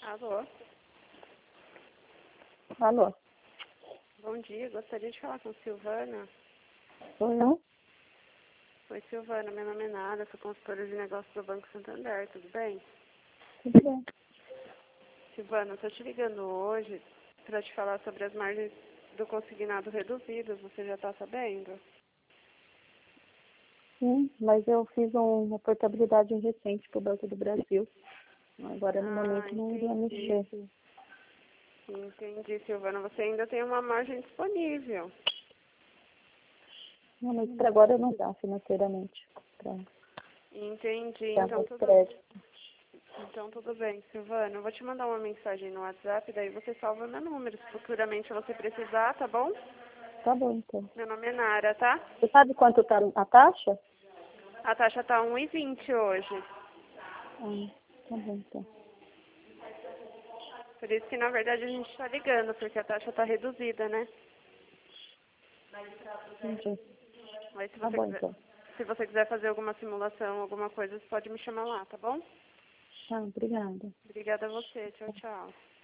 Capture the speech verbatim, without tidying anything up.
Alô? Alô? Bom dia, gostaria de falar com Silvana. Sou eu? Oi, Silvana, meu nome é Nara, sou consultora de negócios do Banco Santander, tudo bem? Tudo bem. Silvana, eu estou te ligando hoje para te falar sobre as margens do consignado reduzidas, você já está sabendo? Sim, mas eu fiz um- uma portabilidade recente para o Banco do Brasil. Agora, no Ah, momento, não iria entendi. mexer. Entendi, Silvana, você ainda tem uma margem disponível. Não, mas para agora não dá financeiramente. Para Entendi, dar então mais tudo, crédito. então tudo bem, Silvana. Eu vou te mandar uma mensagem no WhatsApp, daí você salva meu número, se futuramente você precisar, tá bom? Tá bom, então. Meu nome é Nara, tá? Você sabe quanto está a taxa? A taxa tá um e vinte hoje. Ah, tá bom, então. Por isso que, na verdade, a gente está ligando, porque a taxa está reduzida, né? Entendi. Mas se Tá você bom, quiser, então. se você quiser fazer alguma simulação, alguma coisa, você pode me chamar lá, tá bom? Tá, obrigada. Obrigada a você. Tchau, tchau.